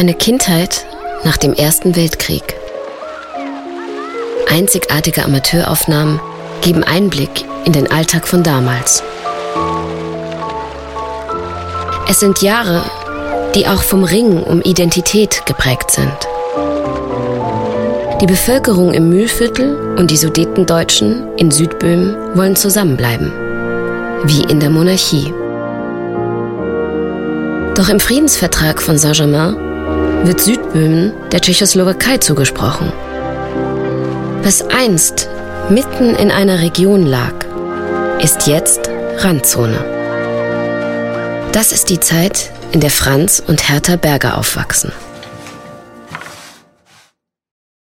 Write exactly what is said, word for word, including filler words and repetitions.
Eine Kindheit nach dem Ersten Weltkrieg. Einzigartige Amateuraufnahmen geben Einblick in den Alltag von damals. Es sind Jahre, die auch vom Ringen um Identität geprägt sind. Die Bevölkerung im Mühlviertel und die Sudetendeutschen in Südböhmen wollen zusammenbleiben, wie in der Monarchie. Doch im Friedensvertrag von Saint-Germain wird Südböhmen der Tschechoslowakei zugesprochen. Was einst mitten in einer Region lag, ist jetzt Randzone. Das ist die Zeit, in der Franz und Hertha Berger aufwachsen.